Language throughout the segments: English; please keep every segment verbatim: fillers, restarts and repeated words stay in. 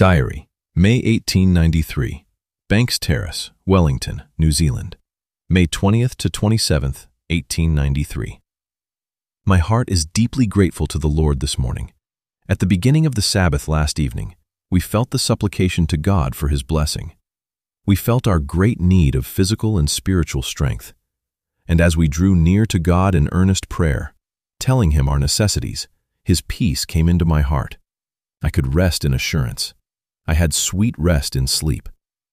Diary, May eighteen ninety-three, Banks Terrace, Wellington, New Zealand, May twentieth to twenty-seventh, eighteen ninety-three. My heart is deeply grateful to the Lord this morning. At the beginning of the Sabbath last evening, we felt the supplication to God for His blessing. We felt our great need of physical and spiritual strength. And as we drew near to God in earnest prayer, telling Him our necessities, His peace came into my heart. I could rest in assurance. I had sweet rest in sleep.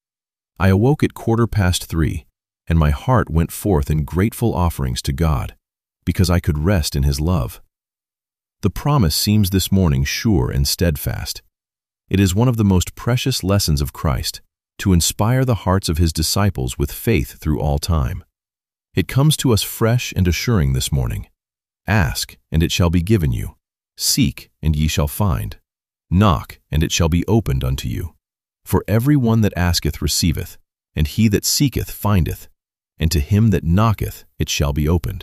I awoke at quarter past three, and my heart went forth in grateful offerings to God, because I could rest in His love. The promise seems this morning sure and steadfast. It is one of the most precious lessons of Christ, to inspire the hearts of His disciples with faith through all time. It comes to us fresh and assuring this morning. Ask, and it shall be given you. Seek, and ye shall find. Knock, and it shall be opened unto you. For every one that asketh receiveth, and he that seeketh findeth, and to him that knocketh it shall be opened.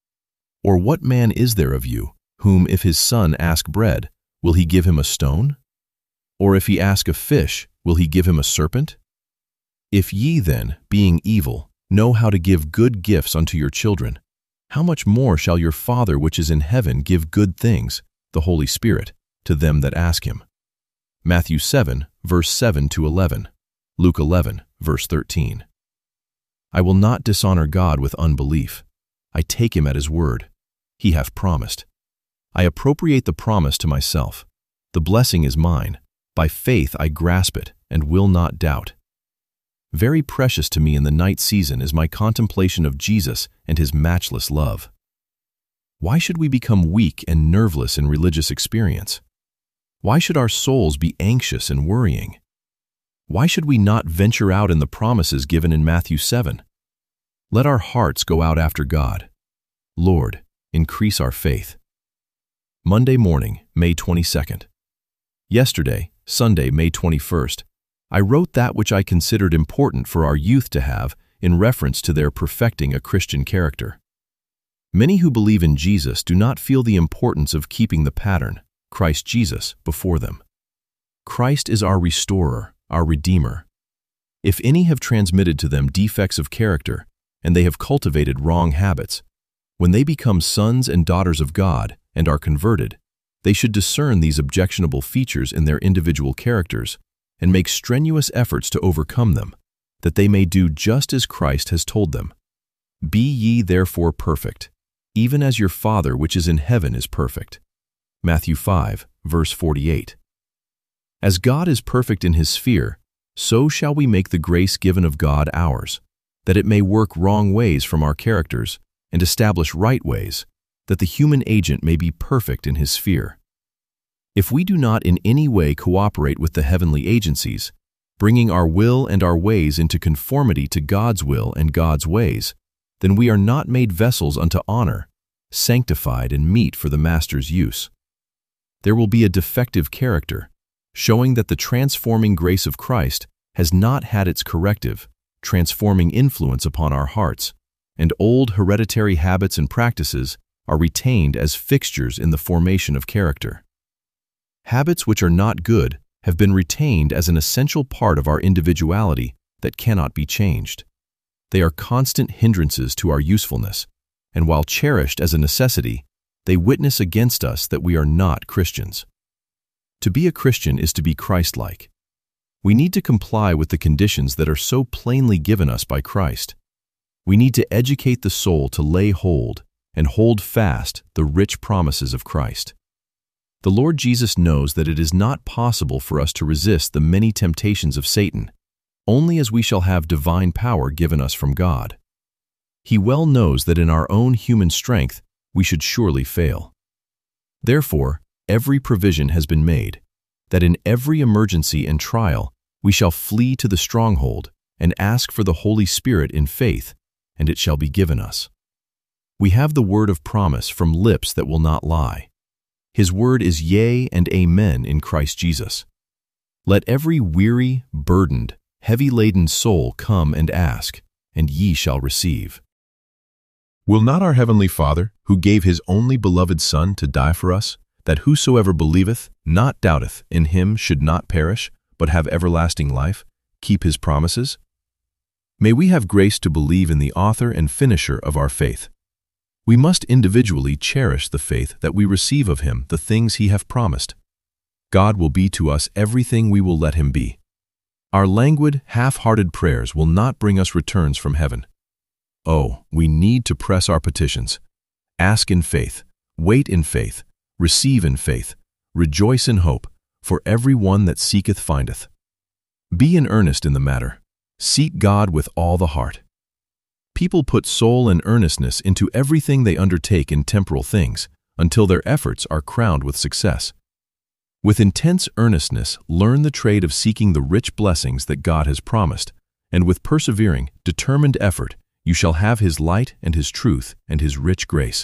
Or what man is there of you, whom if his son ask bread, will he give him a stone? Or if he ask a fish, will he give him a serpent? If ye then, being evil, know how to give good gifts unto your children, how much more shall your Father which is in heaven give good things, the Holy Spirit, to them that ask Him? Matthew seven, verse seven to eleven, Luke eleven, verse thirteen. I will not dishonor God with unbelief. I take Him at His word. He hath promised. I appropriate the promise to myself. The blessing is mine. By faith I grasp it, and will not doubt. Very precious to me in the night season is my contemplation of Jesus and His matchless love. Why should we become weak and nerveless in religious experience? Why should our souls be anxious and worrying? Why should we not venture out in the promises given in Matthew seven? Let our hearts go out after God. Lord, increase our faith. Monday morning, May twenty-second. Yesterday, Sunday, May twenty-first, I wrote that which I considered important for our youth to have in reference to their perfecting a Christian character. Many who believe in Jesus do not feel the importance of keeping the pattern, Christ Jesus, before them. Christ is our restorer, our Redeemer. If any have transmitted to them defects of character, and they have cultivated wrong habits, when they become sons and daughters of God and are converted, they should discern these objectionable features in their individual characters and make strenuous efforts to overcome them, that they may do just as Christ has told them. Be ye therefore perfect, even as your Father which is in heaven is perfect. Matthew five, verse forty-eight. As God is perfect in His sphere, so shall we make the grace given of God ours, that it may work wrong ways from our characters and establish right ways, that the human agent may be perfect in his sphere. If we do not in any way cooperate with the heavenly agencies, bringing our will and our ways into conformity to God's will and God's ways, then we are not made vessels unto honor, sanctified and meet for the Master's use. There will be a defective character, showing that the transforming grace of Christ has not had its corrective, transforming influence upon our hearts, and old hereditary habits and practices are retained as fixtures in the formation of character. Habits which are not good have been retained as an essential part of our individuality that cannot be changed. They are constant hindrances to our usefulness, and while cherished as a necessity, they witness against us that we are not Christians. To be a Christian is to be Christ-like. We need to comply with the conditions that are so plainly given us by Christ. We need to educate the soul to lay hold and hold fast the rich promises of Christ. The Lord Jesus knows that it is not possible for us to resist the many temptations of Satan, only as we shall have divine power given us from God. He well knows that in our own human strength we should surely fail. Therefore, every provision has been made, that in every emergency and trial we shall flee to the stronghold and ask for the Holy Spirit in faith, and it shall be given us. We have the word of promise from lips that will not lie. His word is yea and amen in Christ Jesus. Let every weary, burdened, heavy-laden soul come and ask, and ye shall receive. Will not our heavenly Father, who gave His only beloved Son to die for us, that whosoever believeth, not doubteth, in Him should not perish, but have everlasting life, keep his promises? May we have grace to believe in the author and finisher of our faith. We must individually cherish the faith that we receive of him, the things he hath promised. God will be to us everything we will let him be. Our languid, half-hearted prayers will not bring us returns from heaven. Oh, we need to press our petitions. Ask in faith, wait in faith, receive in faith, rejoice in hope, for every one that seeketh findeth. Be in earnest in the matter. Seek God with all the heart. People put soul and earnestness into everything they undertake in temporal things, until their efforts are crowned with success. With intense earnestness, learn the trade of seeking the rich blessings that God has promised, and with persevering, determined effort, you shall have his light and his truth and his rich grace.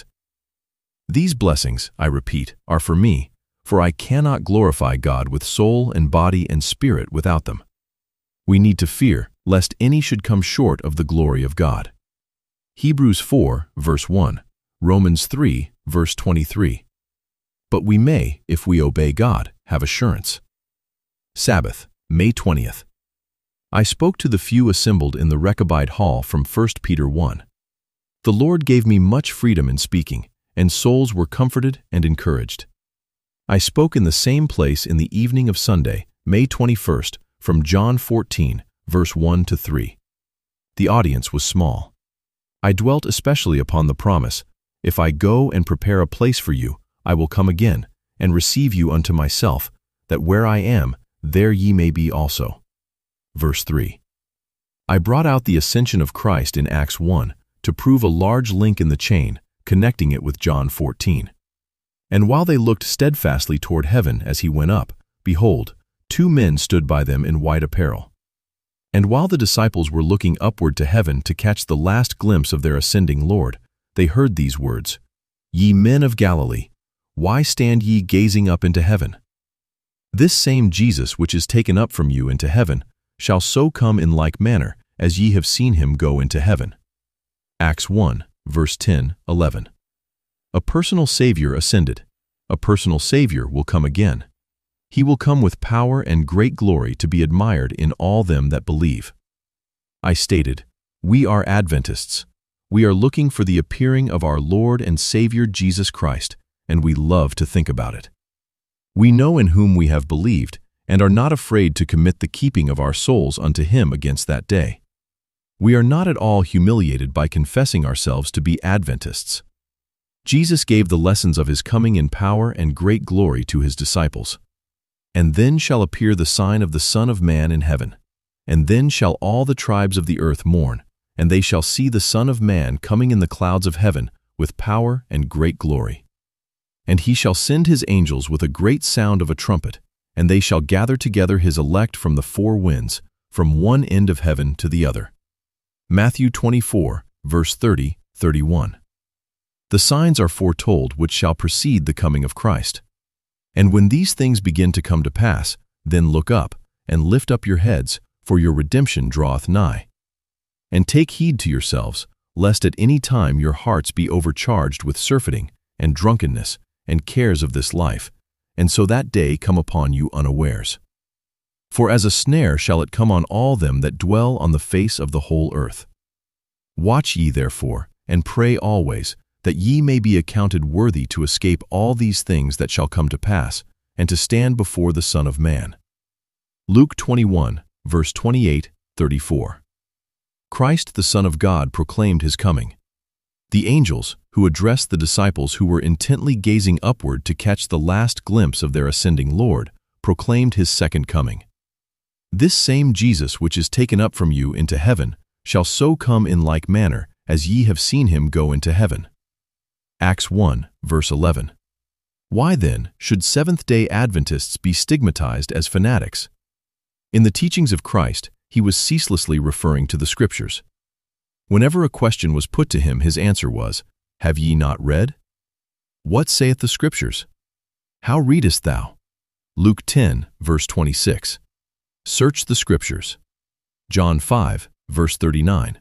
These blessings, I repeat, are for me, for I cannot glorify God with soul and body and spirit without them. We need to fear, lest any should come short of the glory of God. Hebrews four, verse one, Romans three, verse twenty-three. But we may, if we obey God, have assurance. Sabbath, May twentieth. I spoke to the few assembled in the Rechabite Hall from First Peter one. The Lord gave me much freedom in speaking, and souls were comforted and encouraged. I spoke in the same place in the evening of Sunday, May twenty-first, from John fourteen, verse one to three. The audience was small. I dwelt especially upon the promise, "If I go and prepare a place for you, I will come again, and receive you unto myself, that where I am, there ye may be also." Verse three. I brought out the ascension of Christ in Acts one to prove a large link in the chain, connecting it with John fourteen. And while they looked steadfastly toward heaven as he went up, behold, two men stood by them in white apparel. And while the disciples were looking upward to heaven to catch the last glimpse of their ascending Lord, they heard these words, "Ye men of Galilee, why stand ye gazing up into heaven? This same Jesus which is taken up from you into heaven shall so come in like manner as ye have seen him go into heaven." Acts one, verse ten, eleven. A personal Savior ascended. A personal Savior will come again. He will come with power and great glory to be admired in all them that believe. I stated, we are Adventists. We are looking for the appearing of our Lord and Savior Jesus Christ, and we love to think about it. We know in whom we have believed, and are not afraid to commit the keeping of our souls unto him against that day. We are not at all humiliated by confessing ourselves to be Adventists. Jesus gave the lessons of his coming in power and great glory to his disciples. And then shall appear the sign of the Son of Man in heaven. And then shall all the tribes of the earth mourn, and they shall see the Son of Man coming in the clouds of heaven with power and great glory. And he shall send his angels with a great sound of a trumpet, and they shall gather together his elect from the four winds, from one end of heaven to the other. Matthew twenty-four, verse thirty, thirty-one. The signs are foretold which shall precede the coming of Christ. And when these things begin to come to pass, then look up, and lift up your heads, for your redemption draweth nigh. And take heed to yourselves, lest at any time your hearts be overcharged with surfeiting, and drunkenness, and cares of this life, and so that day come upon you unawares. For as a snare shall it come on all them that dwell on the face of the whole earth. Watch ye therefore, and pray always, that ye may be accounted worthy to escape all these things that shall come to pass, and to stand before the Son of Man. Luke twenty-one, verse twenty-eight, thirty-four. Christ the Son of God proclaimed his coming. The angels, who addressed the disciples who were intently gazing upward to catch the last glimpse of their ascending Lord, proclaimed his second coming. This same Jesus which is taken up from you into heaven shall so come in like manner as ye have seen him go into heaven. Acts one, verse eleven. Why then should Seventh-day Adventists be stigmatized as fanatics? In the teachings of Christ, he was ceaselessly referring to the Scriptures. Whenever a question was put to him, his answer was, "Have ye not read? What saith the Scriptures? How readest thou?" Luke ten, verse twenty-six. Search the Scriptures. John five, verse thirty-nine.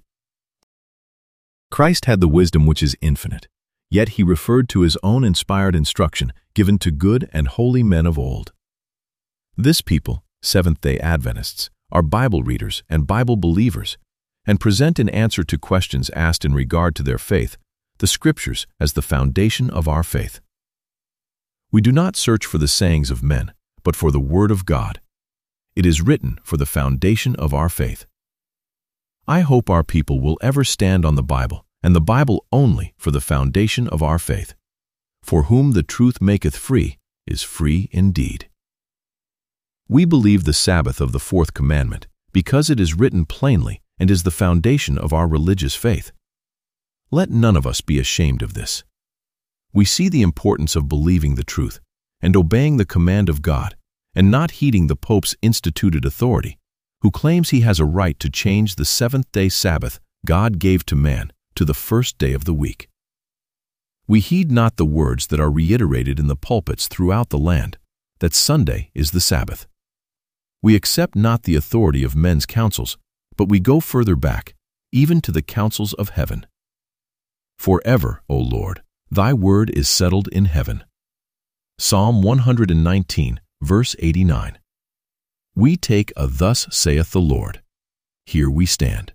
Christ had the wisdom which is infinite, yet he referred to his own inspired instruction given to good and holy men of old. This people, Seventh-day Adventists, are Bible readers and Bible believers, and present in answer to questions asked in regard to their faith, the Scriptures as the foundation of our faith. We do not search for the sayings of men, but for the Word of God. It is written for the foundation of our faith. I hope our people will ever stand on the Bible, and the Bible only, for the foundation of our faith. For whom the truth maketh free is free indeed. We believe the Sabbath of the fourth commandment because it is written plainly and is the foundation of our religious faith. Let none of us be ashamed of this. We see the importance of believing the truth and obeying the command of God and not heeding the Pope's instituted authority, who claims he has a right to change the seventh-day Sabbath God gave to man to the first day of the week. We heed not the words that are reiterated in the pulpits throughout the land, that Sunday is the Sabbath. We accept not the authority of men's counsels, but we go further back, even to the counsels of heaven. Forever, O Lord, thy word is settled in heaven. Psalm one hundred nineteen, verse eighty-nine. We take a thus saith the Lord. Here we stand.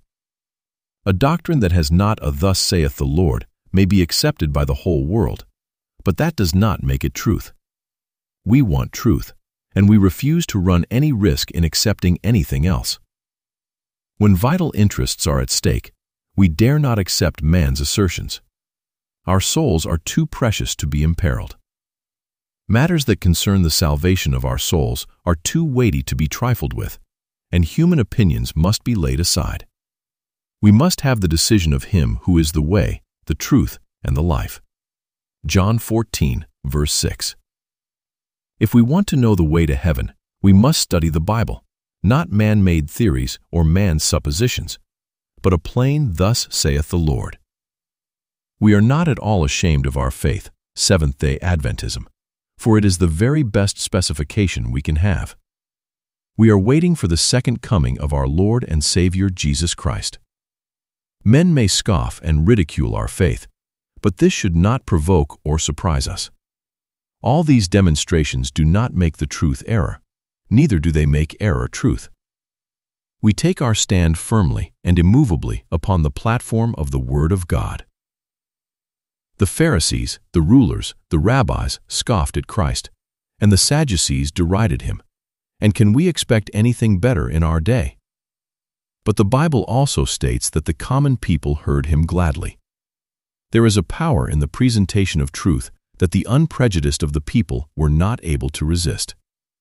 A doctrine that has not a thus saith the Lord may be accepted by the whole world, but that does not make it truth. We want truth, and we refuse to run any risk in accepting anything else. When vital interests are at stake, we dare not accept man's assertions. Our souls are too precious to be imperiled. Matters that concern the salvation of our souls are too weighty to be trifled with, and human opinions must be laid aside. We must have the decision of Him who is the way, the truth, and the life. John fourteen, verse six. If we want to know the way to heaven, we must study the Bible, not man-made theories or man's suppositions, but a plain thus saith the Lord. We are not at all ashamed of our faith, Seventh-day Adventism, for it is the very best specification we can have. We are waiting for the second coming of our Lord and Savior Jesus Christ. Men may scoff and ridicule our faith, but this should not provoke or surprise us. All these demonstrations do not make the truth error, neither do they make error truth. We take our stand firmly and immovably upon the platform of the Word of God. The Pharisees, the rulers, the rabbis scoffed at Christ, and the Sadducees derided him. And can we expect anything better in our day? But the Bible also states that the common people heard him gladly. There is a power in the presentation of truth that the unprejudiced of the people were not able to resist.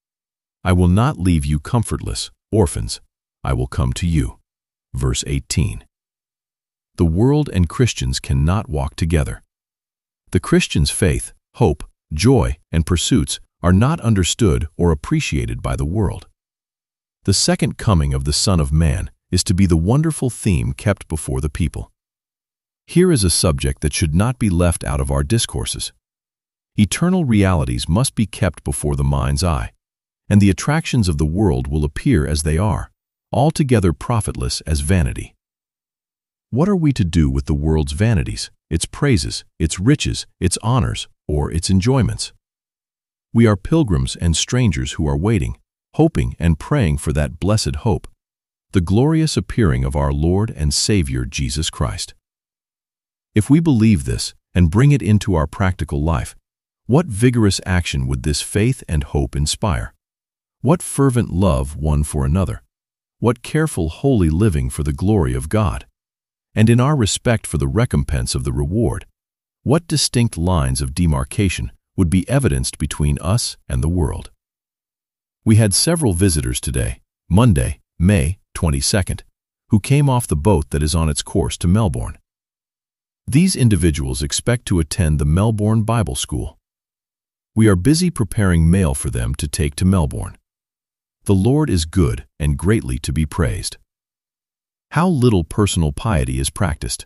I will not leave you comfortless, orphans. I will come to you. Verse eighteen. The world and Christians cannot walk together. The Christian's faith, hope, joy, and pursuits are not understood or appreciated by the world. The second coming of the Son of Man is to be the wonderful theme kept before the people. Here is a subject that should not be left out of our discourses. Eternal realities must be kept before the mind's eye, and the attractions of the world will appear as they are, altogether profitless as vanity. What are we to do with the world's vanities, its praises, its riches, its honors, or its enjoyments? We are pilgrims and strangers who are waiting, hoping and praying for that blessed hope, the glorious appearing of our Lord and Savior Jesus Christ. If we believe this and bring it into our practical life, what vigorous action would this faith and hope inspire? What fervent love one for another? What careful, holy living for the glory of God? And in our respect for the recompense of the reward, what distinct lines of demarcation would be evidenced between us and the world? We had several visitors today, Monday, May twenty-second, who came off the boat that is on its course to Melbourne. These individuals expect to attend the Melbourne Bible School. We are busy preparing mail for them to take to Melbourne. The Lord is good and greatly to be praised. How little personal piety is practiced.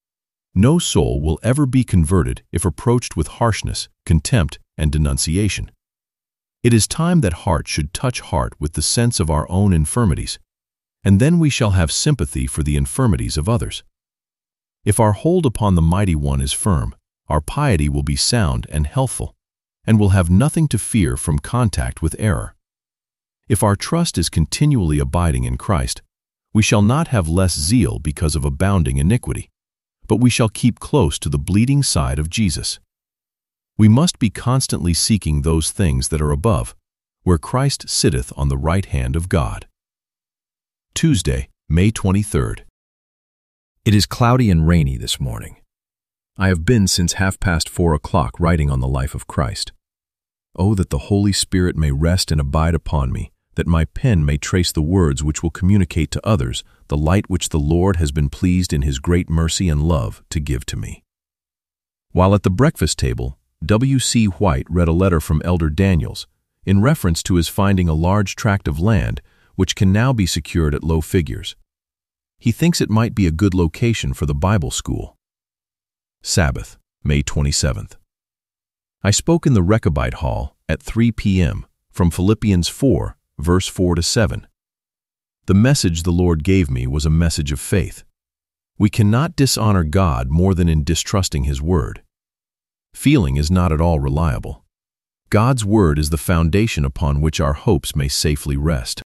No soul will ever be converted if approached with harshness, contempt, and denunciation. It is time that heart should touch heart with the sense of our own infirmities, and then we shall have sympathy for the infirmities of others. If our hold upon the Mighty One is firm, our piety will be sound and healthful, and will have nothing to fear from contact with error. If our trust is continually abiding in Christ, we shall not have less zeal because of abounding iniquity, but we shall keep close to the bleeding side of Jesus. We must be constantly seeking those things that are above, where Christ sitteth on the right hand of God. Tuesday, May twenty-third. It is cloudy and rainy this morning. I have been since half past four o'clock writing on the life of Christ. Oh, that the Holy Spirit may rest and abide upon me, that my pen may trace the words which will communicate to others the light which the Lord has been pleased in His great mercy and love to give to me. While at the breakfast table, W C White read a letter from Elder Daniels in reference to his finding a large tract of land which can now be secured at low figures. He thinks it might be a good location for the Bible school. Sabbath, May twenty-seventh. I spoke in the Rechabite Hall at three p m from Philippians four, verse four to seven. The message the Lord gave me was a message of faith. We cannot dishonor God more than in distrusting His word. Feeling is not at all reliable. God's word is the foundation upon which our hopes may safely rest.